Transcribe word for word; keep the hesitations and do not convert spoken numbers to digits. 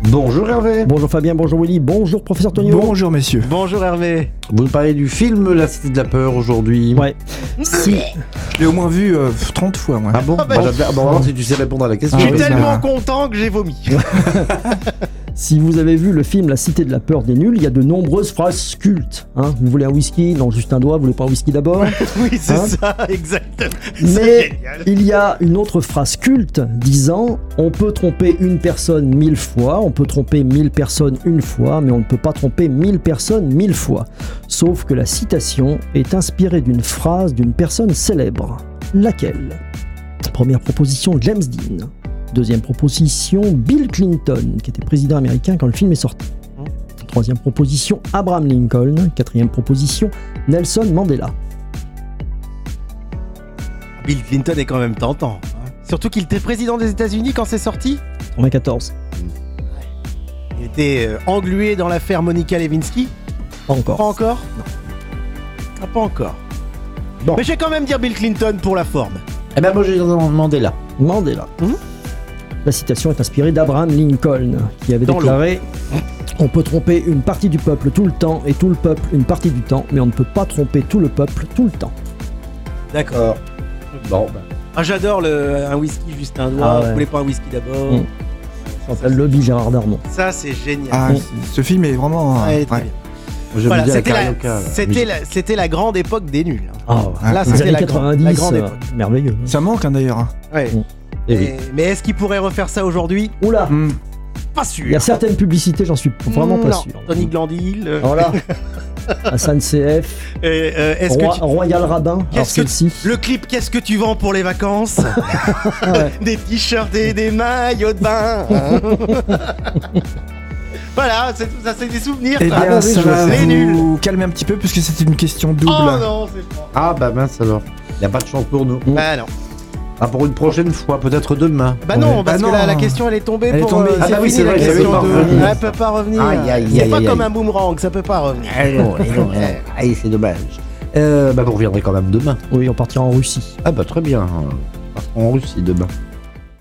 Bonjour Hervé. Bonjour Fabien, bonjour Willy, bonjour professeur Tonio. Bonjour messieurs. Bonjour Hervé. Vous nous parlez du film La Cité de la Peur aujourd'hui. Ouais. Si. Je l'ai au moins vu euh, trente fois moi. Ah bon, Ah bah, bah, j'adore. Bon, alors, si tu sais répondre à la question. Je suis oui, tellement bah. content que j'ai vomi. Si vous avez vu le film La Cité de la Peur des Nuls, il y a de nombreuses phrases cultes. Hein, vous voulez un whisky? Non, juste un doigt, vous voulez pas un whisky d'abord? Oui, c'est Hein ça, exactement. C'est Mais génial. il y a une autre phrase culte disant « On peut tromper une personne mille fois, on peut tromper mille personnes une fois, mais on ne peut pas tromper mille personnes mille fois. » Sauf que la citation est inspirée d'une phrase d'une personne célèbre. Laquelle? Première proposition, James Dean. Deuxième proposition, Bill Clinton, qui était président américain quand le film est sorti. Troisième proposition, Abraham Lincoln. Quatrième proposition, Nelson Mandela. Bill Clinton est quand même tentant. hein. Surtout qu'il était président des États-Unis quand c'est sorti. quatre-vingt-quatorze. Il était euh, englué dans l'affaire Monica Lewinsky. Pas encore. Pas encore Non. Ah, pas encore. Bon. Mais je vais quand même dire Bill Clinton pour la forme. Eh ben moi j'ai demandé là. Mandela. Mhm. La citation est inspirée d'Abraham Lincoln, qui avait Dans déclaré « On peut tromper une partie du peuple tout le temps et tout le peuple une partie du temps, mais on ne peut pas tromper tout le peuple tout le temps. D'accord. Bon, bah. Ah, j'adore le, un whisky juste un doigt. Ah ouais. Vous voulez pas un whisky d'abord Mm. » Le lobby Gérard Darmon. Ça, c'est génial. Ah, Mm. c- ce film est vraiment. Ouais, euh, très ouais. bien. J'aime Voilà, bien la c'était la, carioca, là. c'était la, c'était la grande époque des nuls. hein. Ah, Là, les c'était années la grande, quatre-vingt-dix, la grande euh, époque. merveilleux. Ça manque hein, d'ailleurs. Ouais. Mm. Eh oui. Et- mais est-ce qu'il pourrait refaire ça aujourd'hui? Oula, Hmm. Pas sûr. il y a certaines publicités, j'en suis vraiment pas Non. sûr. Tony Glandil. euh, Voilà. Hassan C F, et, euh, est-ce Roi- que tu- Royal Rabbin, alors Qu'est-ce que celle-ci. Le clip Qu'est-ce que tu vends pour les vacances? Ouais. Des t-shirts et des maillots de bain. Voilà, c'est tout ça, c'est des souvenirs. Eh ça. bien, oui, ça je va vois. Les nuls. vous calmer un petit peu puisque c'est une question double. Oh non, c'est pas. Ah bah mince alors. Y a pas de chance pour nous. Bah non. Ah pour une prochaine fois, peut-être demain. Bah non, Ouais. parce Bah que là, non. la question elle est tombée Elle est pour. tombée. euh, Ah c'est bah oui, fini, c'est la vrai qu'elle question peut pas de- revenir. Elle peut pas revenir. Aïe, aïe, C'est aïe, pas aïe, comme aïe. un boomerang, ça peut pas revenir. Ah non, ah non, ah, ah, c'est dommage. Euh, bah vous reviendrez quand même demain. Oui, on partira en Russie. Ah bah très bien. On partira en Russie demain.